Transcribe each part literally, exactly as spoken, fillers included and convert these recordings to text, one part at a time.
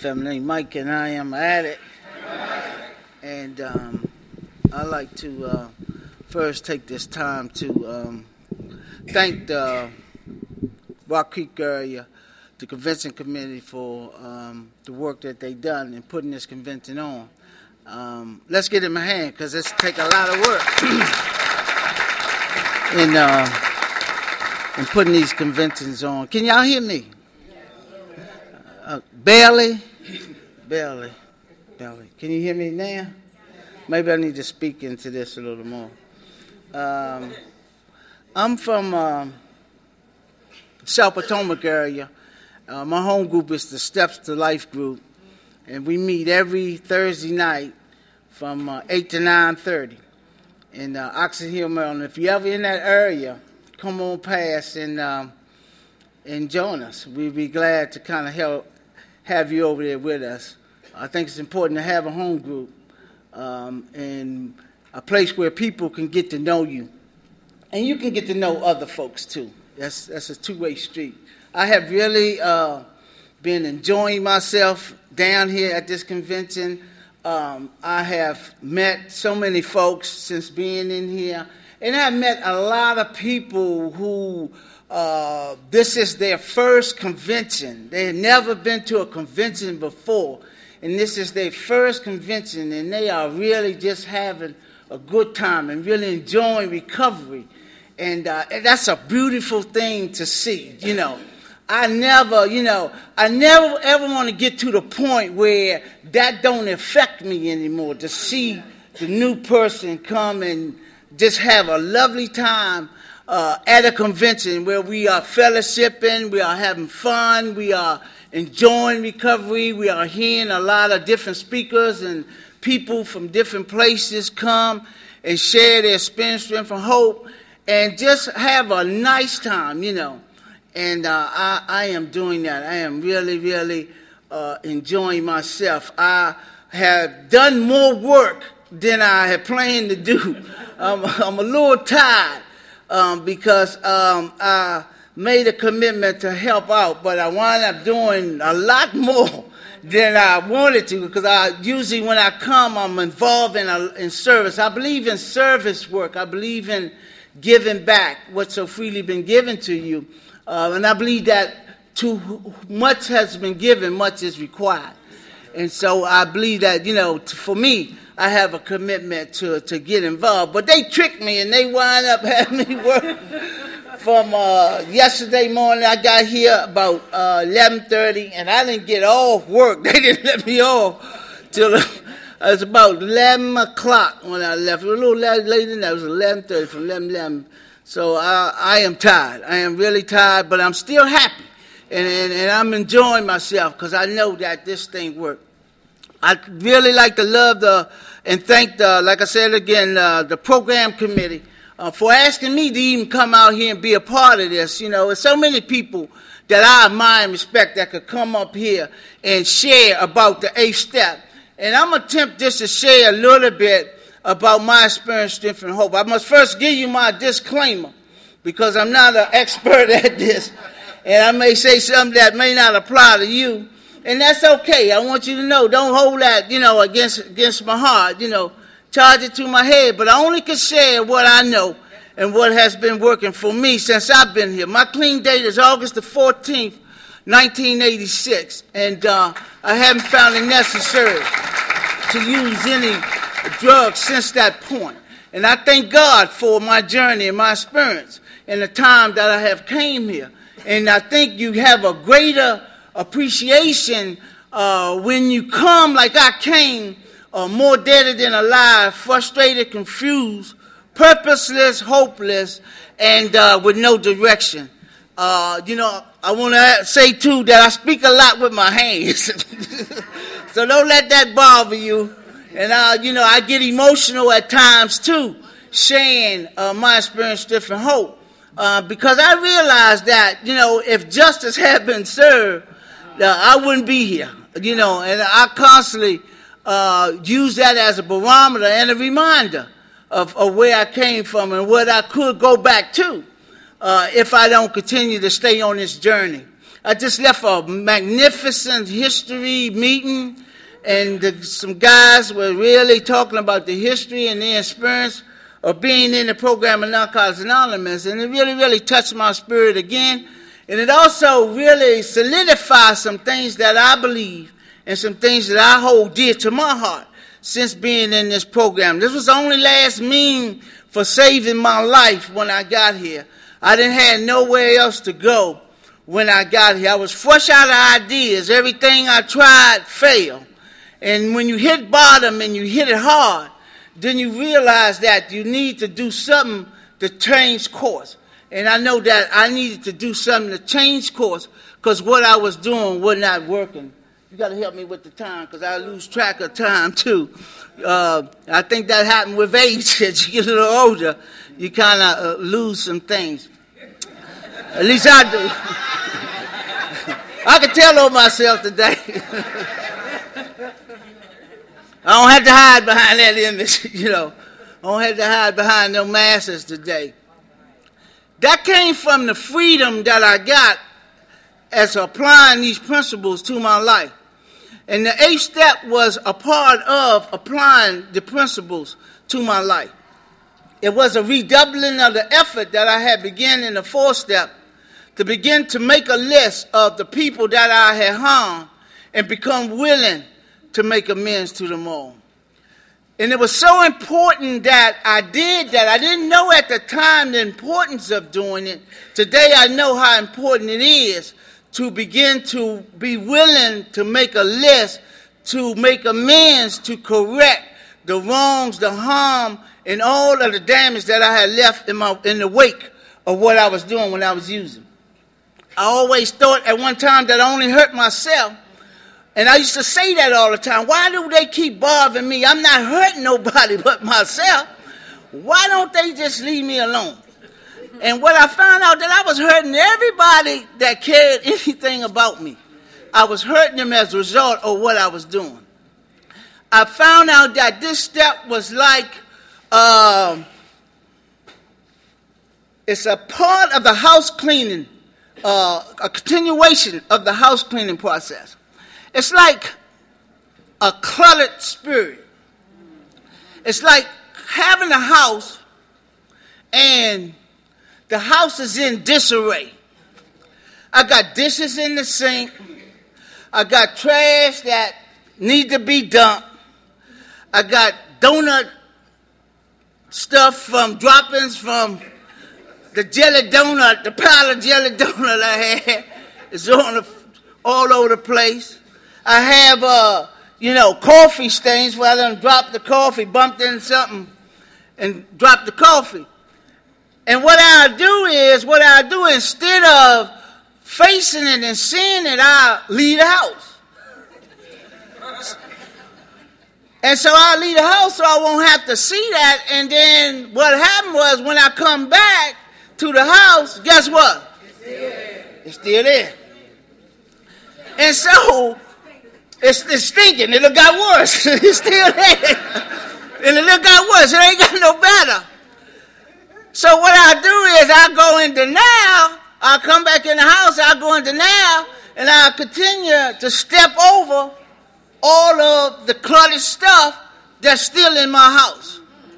family. Mike and I am at it. And um, I'd like to uh, first take this time to um, thank the Rock Creek area, the convention committee, for um, the work that they've done in putting this convention on. Um, let's get them a hand, because it's take a lot of work in, uh, in putting these conventions on. Can y'all hear me? Uh, barely, barely, barely. Can you hear me now? Maybe I need to speak into this a little more. Um, I'm from um, South Potomac area. Uh, my home group is the Steps to Life group, and we meet every Thursday night from uh, eight to nine thirty in uh, Oxon Hill, Maryland. If you're ever in that area, come on past and um, and join us. We'd be glad to kind of help have you over there with us. I think it's important to have a home group um, and a place where people can get to know you, and you can get to know other folks too. That's that's a two-way street. I have really uh, been enjoying myself down here at this convention. Um, I have met so many folks since being in here, and I've met a lot of people who uh, this is their first convention. They had never been to a convention before, and this is their first convention, and they are really just having a good time and really enjoying recovery. And, uh, and that's a beautiful thing to see, you know. I never, you know, I never ever want to get to the point where that don't affect me anymore, to see the new person come and just have a lovely time uh, at a convention where we are fellowshipping, we are having fun, we are enjoying recovery, we are hearing a lot of different speakers and people from different places come and share their experience, strength, and hope, and just have a nice time, you know. And uh, I, I am doing that. I am really, really uh, enjoying myself. I have done more work than I had planned to do. I'm, I'm a little tired um, because um, I made a commitment to help out, but I wound up doing a lot more than I wanted to, because I usually when I come, I'm involved in, a, in service. I believe in service work. I believe in giving back what's so freely been given to you. Uh, and I believe that too much has been given, much is required. And so I believe that, you know, t- for me, I have a commitment to to get involved. But they tricked me, and they wind up having me work from uh, yesterday morning. I got here about uh, eleven thirty, and I didn't get off work. They didn't let me off till it was about eleven o'clock when I left. It was a little later than that. It was eleven thirty, from eleven eleven. So I, I am tired. I am really tired, but I'm still happy. And, and, and I'm enjoying myself because I know that this thing worked. I'd really like to love the and thank, the, like I said again, uh, the program committee uh, for asking me to even come out here and be a part of this. You know, there's so many people that I admire and respect that could come up here and share about the eighth step. And I'm going to attempt just to share a little bit about my experience, strength, and hope. I must first give you my disclaimer, because I'm not an expert at this, and I may say something that may not apply to you, and that's okay. I want you to know, don't hold that, you know, against against my heart, you know, charge it to my head, but I only can share what I know and what has been working for me since I've been here. My clean date is August the fourteenth, nineteen eighty-six, and uh, I haven't found it necessary to use any drugs since that point. And I thank God for my journey and my experience and the time that I have came here. And I think you have a greater appreciation uh, when you come like I came, uh, more dead than alive, frustrated, confused, purposeless, hopeless, and uh, with no direction. Uh, you know, I want to say, too, that I speak a lot with my hands. So don't let that bother you. And, uh, you know, I get emotional at times, too, sharing uh, my experience, different hope. Uh, because I realize that, you know, if justice had been served, uh, I wouldn't be here. You know, and I constantly uh, use that as a barometer and a reminder of, of where I came from and what I could go back to uh, if I don't continue to stay on this journey. I just left a magnificent history meeting, and the, some guys were really talking about the history and their experience of being in the program of Narcotics Anonymous, and it really, really touched my spirit again. And it also really solidified some things that I believe and some things that I hold dear to my heart since being in this program. This was the only last means for saving my life when I got here. I didn't have nowhere else to go when I got here. I was fresh out of ideas. Everything I tried failed. And when you hit bottom and you hit it hard, then you realize that you need to do something to change course. And I know that I needed to do something to change course because what I was doing was not working. You got to help me with the time because I lose track of time too. Uh, I think that happened with age. As you get a little older, you kind of uh, lose some things. At least I do. I can tell on myself today. I don't have to hide behind that image, you know. I don't have to hide behind no masses today. That came from the freedom that I got as applying these principles to my life. And the eighth step was a part of applying the principles to my life. It was a redoubling of the effort that I had begun in the fourth step to begin to make a list of the people that I had harmed and become willing to make amends to them all. And it was so important that I did that. I didn't know at the time the importance of doing it. Today I know how important it is to begin to be willing to make a list, to make amends, to correct the wrongs, the harm, and all of the damage that I had left in my in the wake of what I was doing when I was using. I always thought at one time that I only hurt myself. And I used to say that all the time. Why do they keep bothering me? I'm not hurting nobody but myself. Why don't they just leave me alone? And what I found out that I was hurting everybody that cared anything about me. I was hurting them as a result of what I was doing. I found out that this step was like, um, it's a part of the house cleaning, uh, a continuation of the house cleaning process. It's like a cluttered spirit. It's like having a house and the house is in disarray. I got dishes in the sink. I got trash that need to be dumped. I got donut stuff from droppings from the jelly donut, the pile of jelly donut I had. It's on the, all over the place. I have, uh, you know, coffee stains where I done dropped the coffee, bumped into something, and dropped the coffee. And what I do is, what I do instead of facing it and seeing it, I leave the house. And so I leave the house so I won't have to see that. And then what happened was when I come back to the house, guess what? It's still there. It's still there. And so it's, it's stinking. It got worse. It's still there. And it got worse. It ain't got no better. So what I do is I go into now, I come back in the house, I go into now, and I continue to step over all of the cluttered stuff that's still in my house.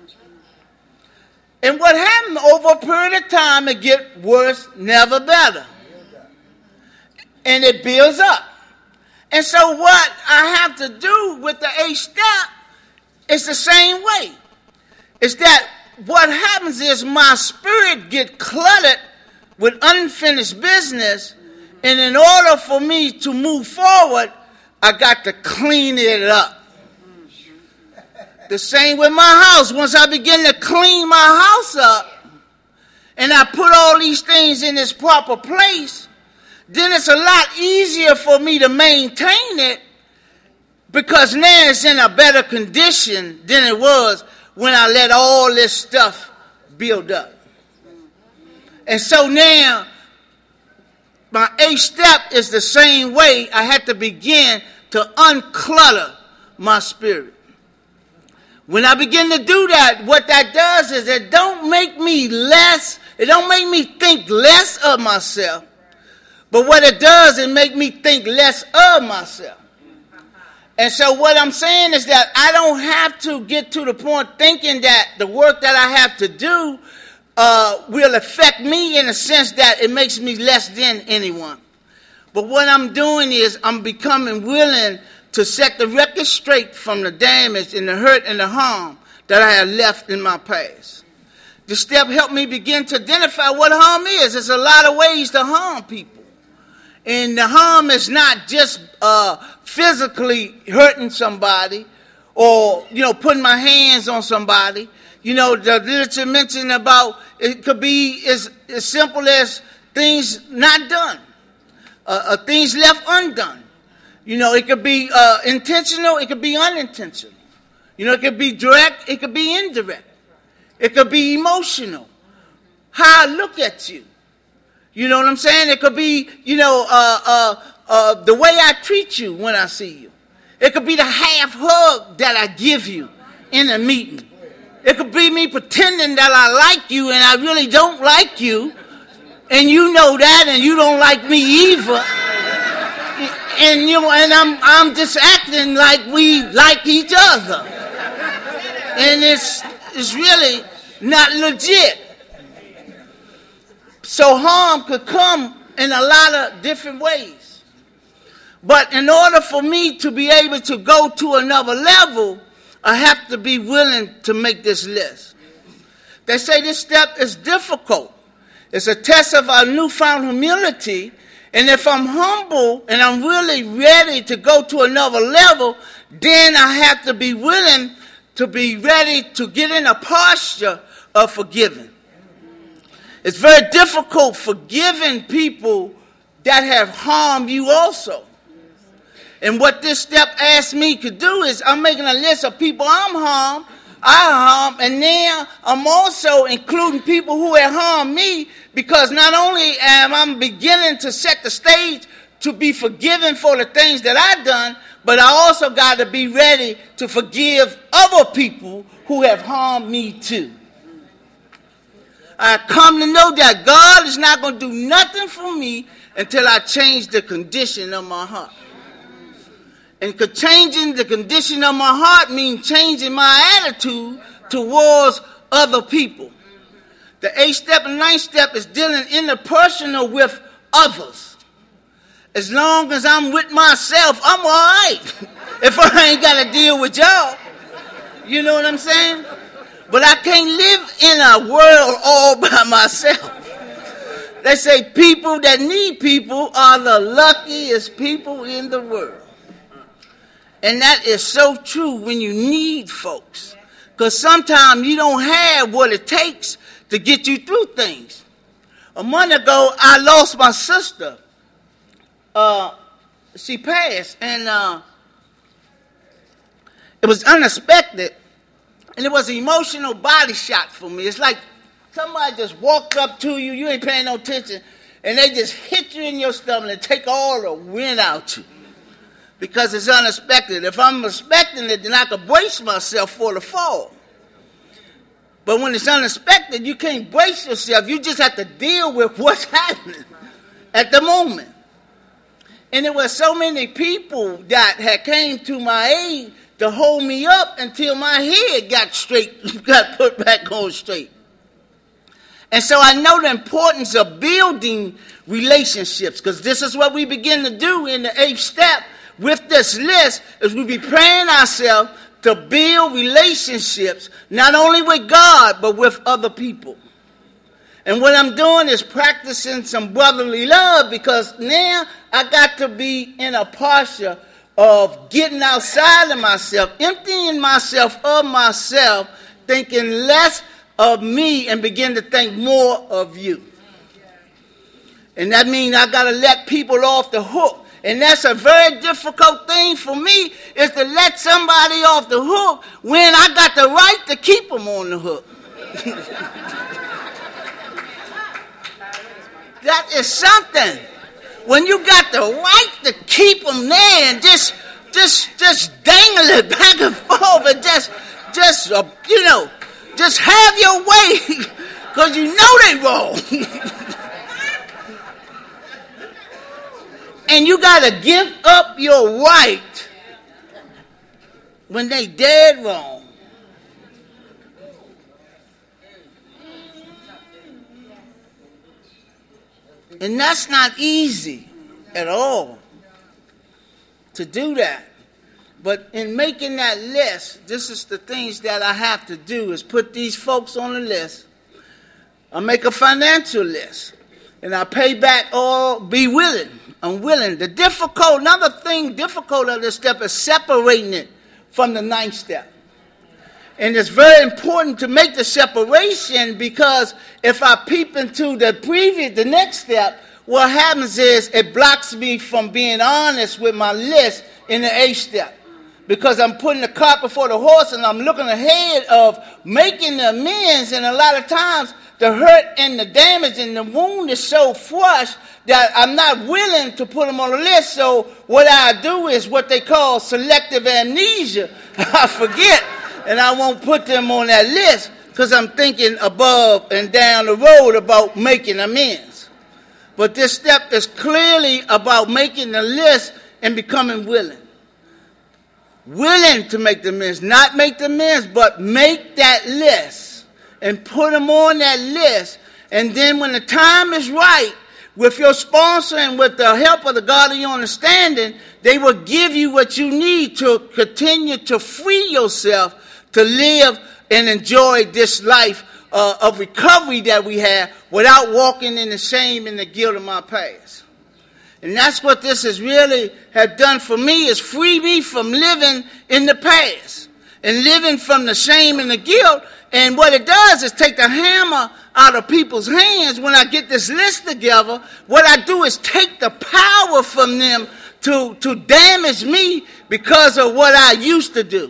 And what happened over a period of time, it gets worse, never better. And it builds up. And so what I have to do with the eighth step is the same way. It's that what happens is my spirit get cluttered with unfinished business, and in order for me to move forward, I got to clean it up. The same with my house. Once I begin to clean my house up, and I put all these things in its proper place, then it's a lot easier for me to maintain it because now it's in a better condition than it was when I let all this stuff build up. And so now, my eighth step is the same way. I had to begin to unclutter my spirit. When I begin to do that, what that does is it don't make me less, it don't make me think less of myself, But what it does, it make me think less of myself. And so what I'm saying is that I don't have to get to the point thinking that the work that I have to do uh, will affect me in the sense that it makes me less than anyone. But what I'm doing is I'm becoming willing to set the record straight from the damage and the hurt and the harm that I have left in my past. This step helped me begin to identify what harm is. There's a lot of ways to harm people. And the harm is not just uh, physically hurting somebody or, you know, putting my hands on somebody. You know, the literature mentioned about it could be as, as simple as things not done, uh, uh, things left undone. You know, it could be uh, intentional, it could be unintentional. You know, it could be direct, it could be indirect. It could be emotional. How I look at you. You know what I'm saying? It could be, you know, uh, uh, uh, the way I treat you when I see you. It could be the half hug that I give you in a meeting. It could be me pretending that I like you and I really don't like you. And you know that and you don't like me either. And you know, and I'm I'm just acting like we like each other. And it's it's really not legit. So harm could come in a lot of different ways. But in order for me to be able to go to another level, I have to be willing to make this list. They say this step is difficult. It's a test of our newfound humility. And if I'm humble and I'm really ready to go to another level, then I have to be willing to be ready to get in a posture of forgiving. It's very difficult forgiving people that have harmed you also. And what this step asks me to do is I'm making a list of people I'm harmed, I harm, and now I'm also including people who have harmed me, because not only am I beginning to set the stage to be forgiven for the things that I've done, but I also got to be ready to forgive other people who have harmed me too. I come to know that God is not going to do nothing for me until I change the condition of my heart. And changing the condition of my heart means changing my attitude towards other people. The eighth step and ninth step is dealing interpersonal with others. As long as I'm with myself, I'm all right. If I ain't got to deal with y'all. You know what I'm saying? But I can't live in a world all by myself. They say people that need people are the luckiest people in the world. And that is so true when you need folks. Because sometimes you don't have what it takes to get you through things. A month ago, I lost my sister. Uh, she passed, and uh, it was unexpected. And it was an emotional body shock for me. It's like somebody just walked up to you, you ain't paying no attention, and they just hit you in your stomach and take all the wind out you. Because it's unexpected. If I'm expecting it, then I can brace myself for the fall. But when it's unexpected, you can't brace yourself. You just have to deal with what's happening at the moment. And there were so many people that had came to my aid to hold me up until my head got straight, got put back on straight. And so I know the importance of building relationships, because this is what we begin to do in the eighth step with this list, is we be praying ourselves to build relationships, not only with God, but with other people. And what I'm doing is practicing some brotherly love, because now I got to be in a posture of getting outside of myself, emptying myself of myself, thinking less of me and begin to think more of you. And that means I got to let people off the hook. And that's a very difficult thing for me, is to let somebody off the hook when I got the right to keep them on the hook. That is something. When you got the right to keep them there and just, just, just dangle it back and forth and just, just, uh, you know, just have your way, because you know they wrong. and you got to give up your right when they dead wrong. And that's not easy at all to do that. But in making that list, this is the things that I have to do, is put these folks on the list. I make a financial list. And I pay back all, be willing. I'm willing. The difficult, another thing difficult of this step is separating it from the ninth step. And it's very important to make the separation, because if I peep into the previous, the next step, what happens is it blocks me from being honest with my list in the eighth step. Because I'm putting the cart before the horse and I'm looking ahead of making the amends. And a lot of times the hurt and the damage and the wound is so fresh that I'm not willing to put them on the list. So what I do is what they call selective amnesia. I forget, and I won't put them on that list because I'm thinking above and down the road about making amends. But this step is clearly about making the list and becoming willing. Willing to make the amends, not make the amends, but make that list and put them on that list. And then when the time is right, with your sponsor and with the help of the God of your understanding, they will give you what you need to continue to free yourself to live and enjoy this life uh, of recovery that we have without walking in the shame and the guilt of my past. And that's what this has really have done for me, is free me from living in the past and living from the shame and the guilt. And what it does is take the hammer out of people's hands. When I get this list together, what I do is take the power from them to, to damage me because of what I used to do.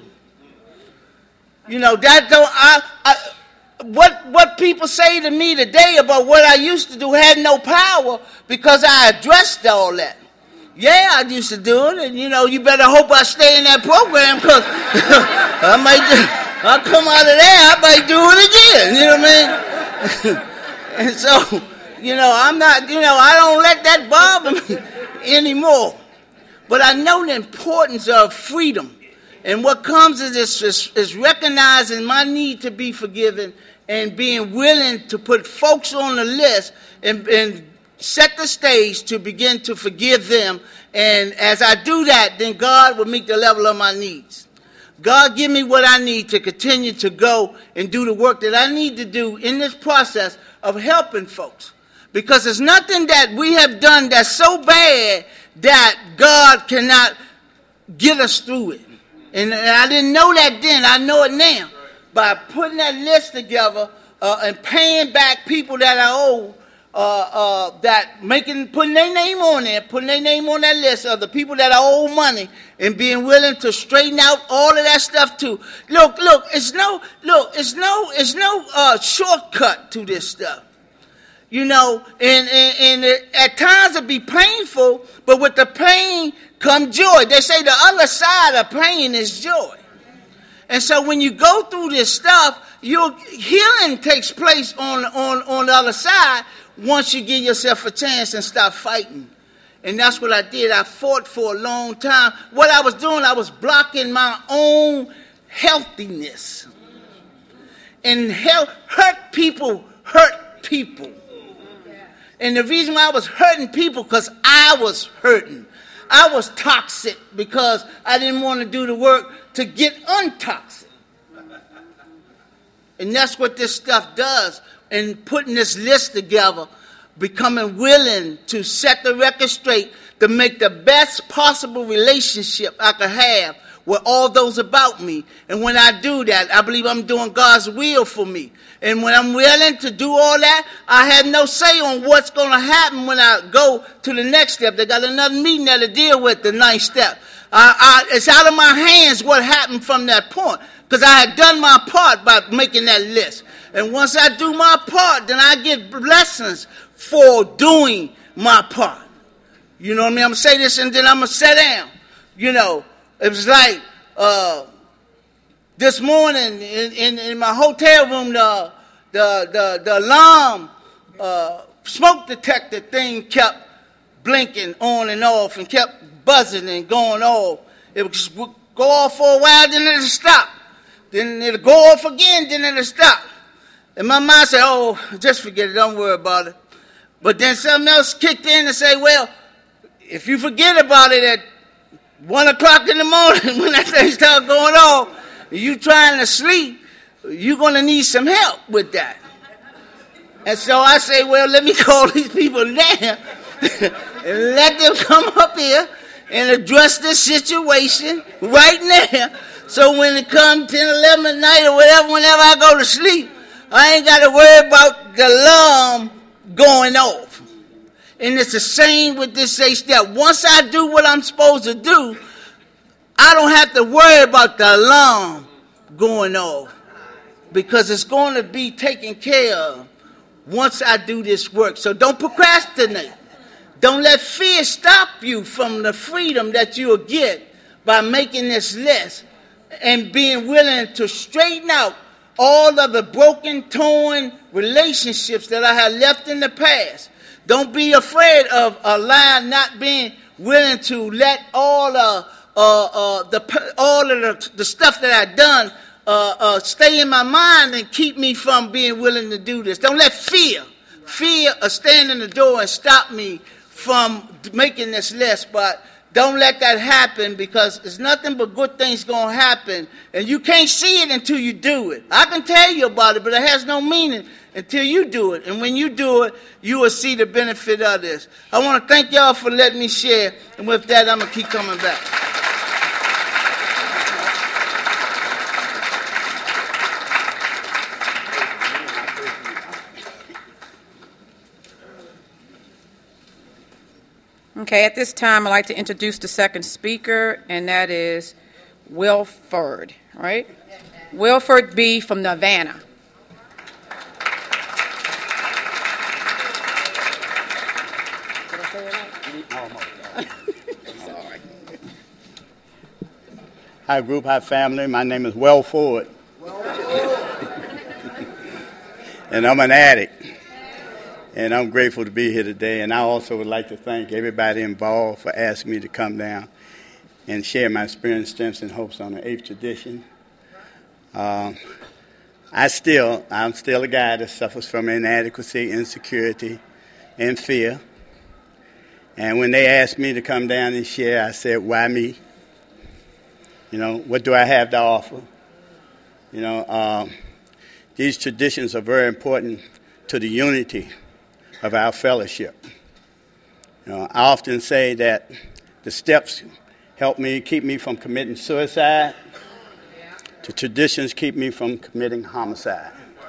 You know, that don't, I, I, what, what people say to me today about what I used to do had no power because I addressed all that. Yeah, I used to do it, and you know, you better hope I stay in that program, because I might do, I'll come out of there, I might do it again, you know what I mean? And so, you know, I'm not, you know, I don't let that bother me anymore. But I know the importance of freedom. And what comes is, this, is, is recognizing my need to be forgiven and being willing to put folks on the list and, and set the stage to begin to forgive them. And as I do that, then God will meet the level of my needs. God, give me what I need to continue to go and do the work that I need to do in this process of helping folks. Because there's nothing that we have done that's so bad that God cannot get us through it. And I didn't know that then. I know it now. By putting that list together uh, and paying back people that I owe, uh, uh, that making, putting their name on there, putting their name on that list of the people that I owe money, and being willing to straighten out all of that stuff too. Look, look, it's no, look, it's no, it's no uh, shortcut to this stuff. You know, and, and, and it, at times it be painful, but with the pain come joy. They say the other side of pain is joy. And so when you go through this stuff, your healing takes place on, on, on the other side once you give yourself a chance and stop fighting. And that's what I did. I fought for a long time. What I was doing, I was blocking my own healthiness. And help, hurt people hurt people. And the reason why I was hurting people, because I was hurting. I was toxic because I didn't want to do the work to get untoxic. And that's what this stuff does. And putting this list together, becoming willing to set the record straight to make the best possible relationship I could have with all those about me. And when I do that, I believe I'm doing God's will for me. And when I'm willing to do all that, I have no say on what's going to happen when I go to the next step. They got another meeting there to deal with, the ninth step. I, I, it's out of my hands what happened from that point, because I had done my part by making that list. And once I do my part, then I get blessings for doing my part. You know what I mean? I'm going to say this and then I'm going to sit down. You know, it was like uh, this morning in, in, in my hotel room, the, the, the, the alarm uh, smoke detector thing kept blinking on and off and kept buzzing and going off. It would just go off for a while, then it'll stop. Then it'll go off again, then it'll stop. And my mind said, oh, just forget it, don't worry about it. But then something else kicked in and said, well, if you forget about it at one o'clock in the morning when that thing starts going off, and you trying to sleep, you're going to need some help with that. And so I say, well, let me call these people down and let them come up here and address this situation right now. So when it comes ten, eleven at night or whatever, whenever I go to sleep, I ain't got to worry about the alarm going off. And it's the same with this eight step. Once I do what I'm supposed to do, I don't have to worry about the alarm going off because it's going to be taken care of once I do this work. So don't procrastinate. Don't let fear stop you from the freedom that you'll get by making this list and being willing to straighten out all of the broken, torn relationships that I have left in the past. Don't be afraid of a line not being willing to let all uh, uh, uh, the all of the, the stuff that I've done uh, uh, stay in my mind and keep me from being willing to do this. Don't let fear, fear uh, stand in the door and stop me from making this list. But don't let that happen because there's nothing but good things going to happen. And you can't see it until you do it. I can tell you about it, but it has no meaning until you do it. And when you do it, you will see the benefit of this. I want to thank y'all for letting me share. And with that, I'm going to keep coming back. Okay, at this time, I'd like to introduce the second speaker, and that is Wilford, right? Wilford B. from Nevada. Did I say it right? Sorry. Hi, group. Hi, family. My name is Wilford. And I'm an addict. And I'm grateful to be here today. And I also would like to thank everybody involved for asking me to come down and share my experience, strengths, and hopes on the eighth tradition. Um, I still, I'm still a guy that suffers from inadequacy, insecurity, and fear. And when they asked me to come down and share, I said, why me? You know, what do I have to offer? You know, um, these traditions are very important to the unity of our fellowship. You know, I often say that the steps help me, keep me from committing suicide. The traditions keep me from committing homicide.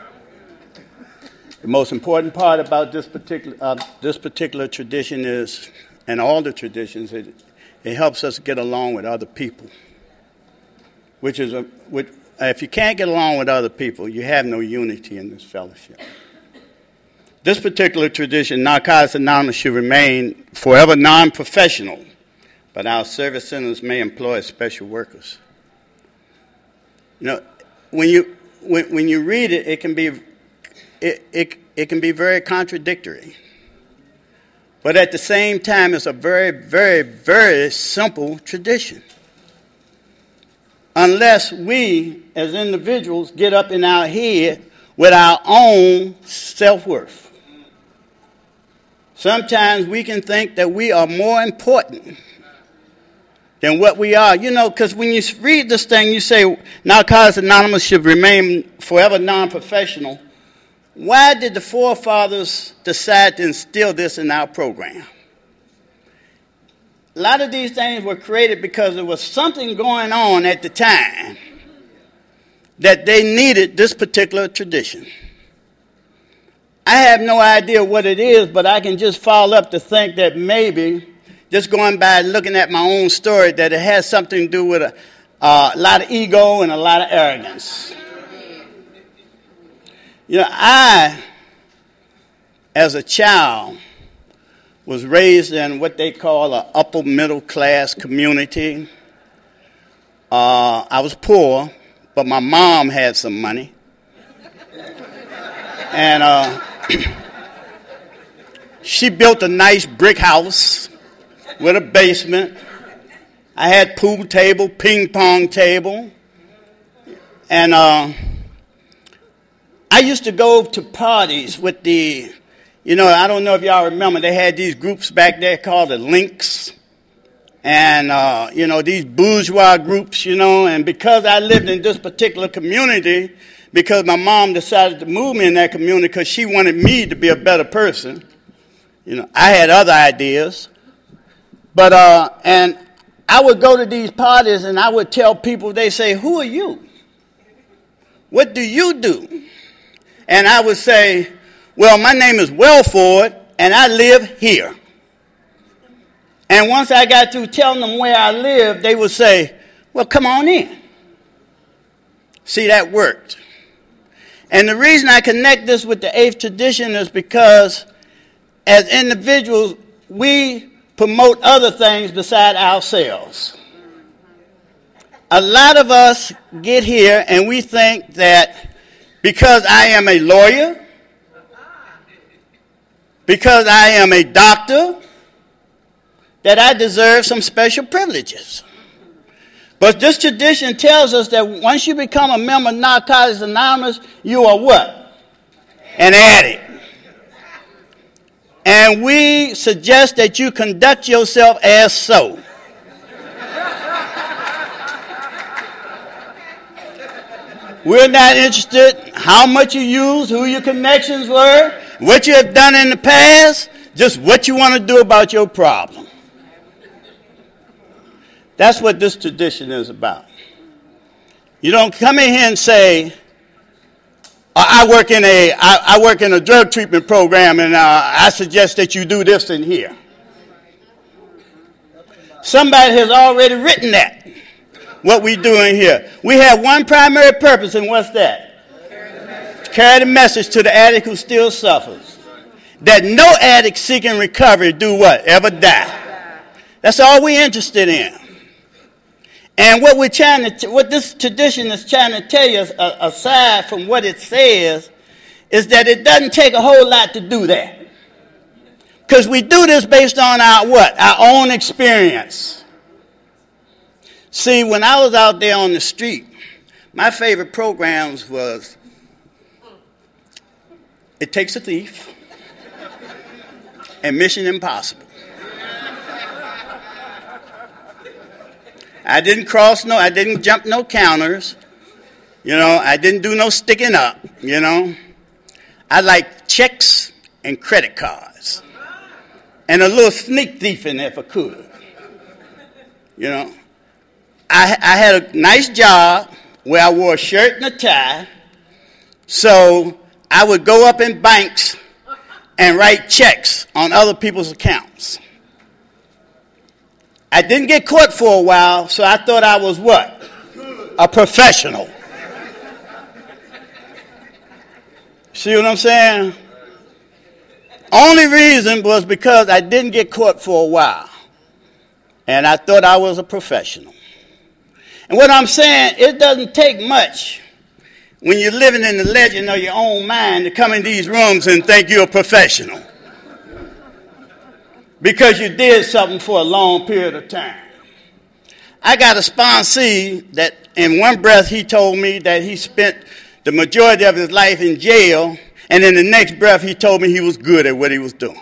The most important part about this particular uh, this particular tradition is, and all the traditions, it, it helps us get along with other people. Which is, a, which, if you can't get along with other people, you have no unity in this fellowship. This particular tradition, Narcotics Anonymous, should remain forever non-professional, but our service centers may employ special workers. You know, when you when, when you read it, it can be it, it it can be very contradictory. But at the same time, it's a very, very, very simple tradition. Unless we, as individuals, get up in our head with our own self-worth. Sometimes we can think that we are more important than what we are. You know, because when you read this thing, you say Narcotics Anonymous should remain forever non-professional. Why did the forefathers decide to instill this in our program? A lot of these things were created because there was something going on at the time that they needed this particular tradition. I have no idea what it is, but I can just follow up to think that maybe, just going by looking at my own story, that it has something to do with a, uh, a lot of ego and a lot of arrogance. You know, I, as a child, was raised in what they call an upper middle class community. Uh, I was poor, but my mom had some money. And uh, She built a nice brick house with a basement. I had pool table, ping pong table. And uh, I used to go to parties with the, you know, I don't know if y'all remember, they had these groups back there called the Links. And, uh, you know, these bourgeois groups, you know, and because I lived in this particular community, because my mom decided to move me in that community because she wanted me to be a better person, you know, I had other ideas. But, uh, and I would go to these parties and I would tell people, they say, who are you? What do you do? And I would say, well, my name is Welford and I live here. And once I got through telling them where I lived, they would say, well, come on in. See, that worked. And the reason I connect this with the eighth tradition is because as individuals, we promote other things beside ourselves. A lot of us get here and we think that because I am a lawyer, because I am a doctor, that I deserve some special privileges. But this tradition tells us that once you become a member of Narcotics Anonymous, you are what? An addict. And we suggest that you conduct yourself as so. We're not interested how much you use, who your connections were, what you have done in the past, just what you want to do about your problem. That's what this tradition is about. You don't come in here and say, I work in a, I, I work in a drug treatment program and uh, I suggest that you do this in here. Somebody has already written that, what we do in here. We have one primary purpose, and what's that? To carry the message to the addict who still suffers. That no addict seeking recovery do what? Ever die. That's all we're interested in. And what we're trying to, what this tradition is trying to tell you, uh, aside from what it says, is that it doesn't take a whole lot to do that. Because we do this based on our what? Our own experience. See, when I was out there on the street, my favorite programs was It Takes a Thief and Mission Impossible. I didn't cross no, I didn't jump no counters. You know, I didn't do no sticking up, you know. I like checks and credit cards. And a little sneak thief in there if I could. You know. I, I had a nice job where I wore a shirt and a tie. So I would go up in banks and write checks on other people's accounts. I didn't get caught for a while, so I thought I was what? A professional. See what I'm saying? Only reason was because I didn't get caught for a while. And I thought I was a professional. And what I'm saying, it doesn't take much when you're living in the legend of your own mind to come in these rooms and think you're a professional. Because you did something for a long period of time. I got a sponsee that in one breath he told me that he spent the majority of his life in jail, and in the next breath he told me he was good at what he was doing.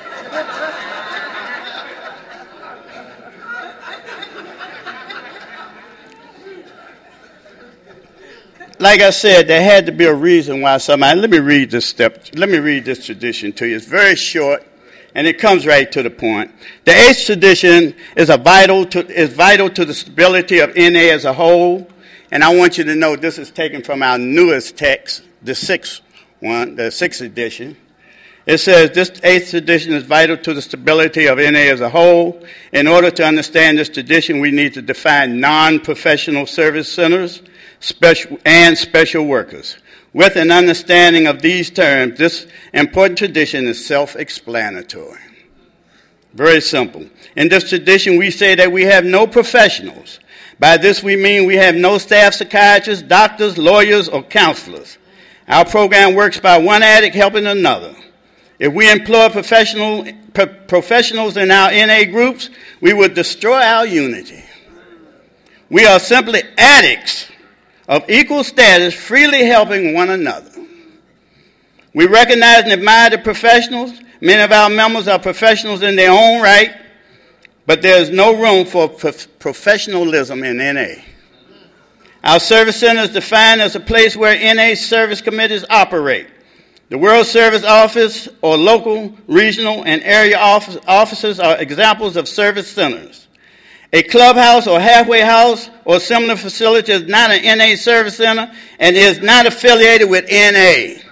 Like I said, there had to be a reason why somebody, let me read this step, let me read this tradition to you. It's very short. And it comes right to the point. The eighth tradition is a vital to, is vital to the stability of N A as a whole. And I want you to know this is taken from our newest text, the sixth one, the sixth edition. It says this eighth tradition is vital to the stability of N A as a whole. In order to understand this tradition, we need to define non-professional service centers special, and special workers. With an understanding of these terms, this important tradition is self-explanatory. Very simple. In this tradition, we say that we have no professionals. By this, we mean we have no staff psychiatrists, doctors, lawyers, or counselors. Our program works by one addict helping another. If we employ professional, pro- professionals in our N A groups, we would destroy our unity. We are simply addicts of equal status, freely helping one another. We recognize and admire the professionals. Many of our members are professionals in their own right, but there is no room for prof- professionalism in N A. Our service center is defined as a place where N A service committees operate. The World Service Office or local, regional, and area office, offices are examples of service centers. A clubhouse or halfway house or similar facility is not an N A service center and is not affiliated with N A.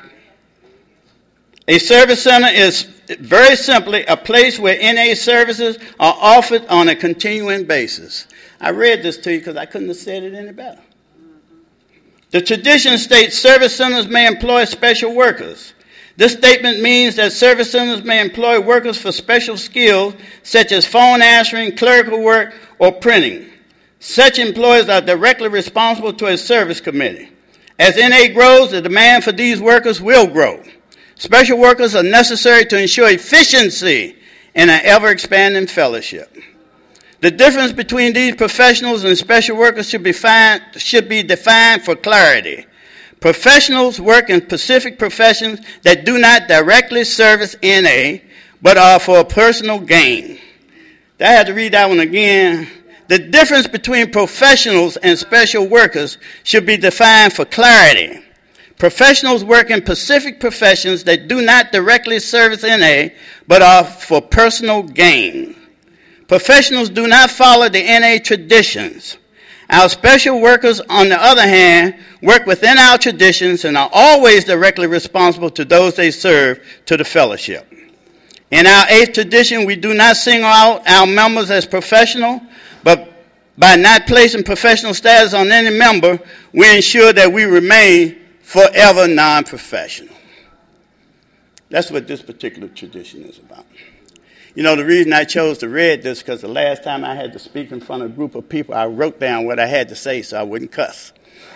A service center is very simply a place where N A services are offered on a continuing basis. I read this to you because I couldn't have said it any better. The tradition states service centers may employ special workers. This statement means that service centers may employ workers for special skills such as phone answering, clerical work, or printing. Such employees are directly responsible to a service committee. As N A grows, the demand for these workers will grow. Special workers are necessary to ensure efficiency in an ever-expanding fellowship. The difference between these professionals and special workers should be, find, should be defined for clarity. Professionals work in specific professions that do not directly service N A, but are for personal gain. I had to read that one again. The difference between professionals and special workers should be defined for clarity. Professionals work in specific professions that do not directly service N A, but are for personal gain. Professionals do not follow the N A traditions. Our special workers, on the other hand, work within our traditions and are always directly responsible to those they serve to the fellowship. In our eighth tradition, we do not single out our members as professional, but by not placing professional status on any member, we ensure that we remain forever non-professional. That's what this particular tradition is about. You know, the reason I chose to read this because the last time I had to speak in front of a group of people, I wrote down what I had to say so I wouldn't cuss.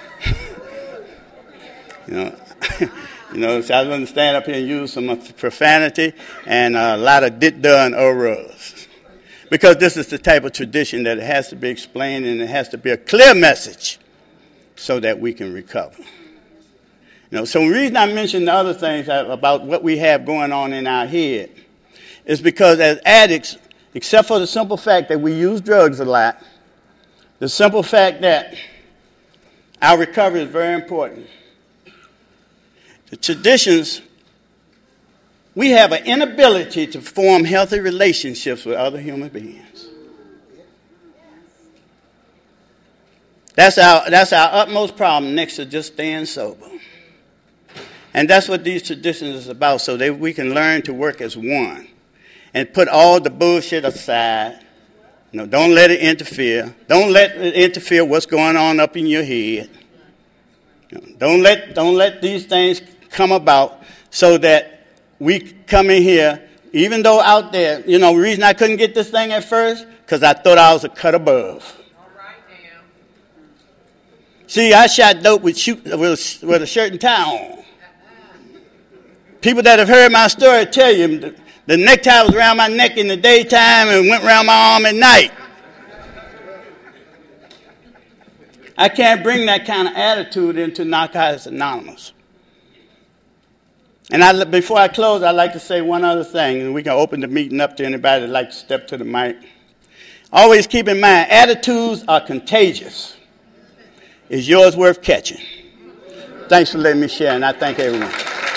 you know, you know, so I was going to stand up here and use some profanity and a lot of dit, done, or us. Because this is the type of tradition that it has to be explained and it has to be a clear message so that we can recover. You know, so the reason I mentioned the other things about what we have going on in our head is because as addicts, except for the simple fact that we use drugs a lot, the simple fact that our recovery is very important. The traditions, we have an inability to form healthy relationships with other human beings. That's our, that's our utmost problem next to just staying sober. And that's what these traditions is about, so that we can learn to work as one and put all the bullshit aside. You know, don't let it interfere. Don't let it interfere what's going on up in your head. You know, don't let don't let these things come about so that we come in here, even though out there, you know, the reason I couldn't get this thing at first, because I thought I was a cut above. See, I shot dope with, shoot, with, with a shirt and tie on. People that have heard my story tell you the, the necktie was around my neck in the daytime and went around my arm at night. I can't bring that kind of attitude into Narcotics Anonymous. And I, before I close, I'd like to say one other thing, and we can open the meeting up to anybody that'd like to step to the mic. Always keep in mind, attitudes are contagious. Is yours worth catching? Thanks for letting me share, and I thank everyone.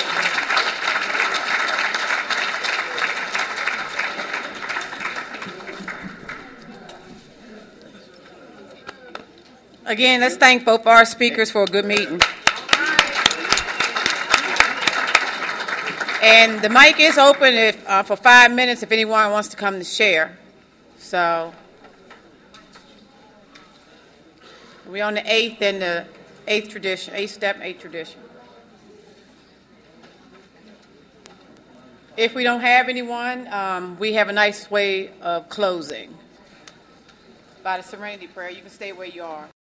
Again, let's thank both our speakers for a good meeting. And the mic is open if, uh, for five minutes if anyone wants to come to share. So we're on the eighth and the eighth tradition, eighth step, eighth tradition. If we don't have anyone, um, we have a nice way of closing. By the serenity prayer, you can stay where you are.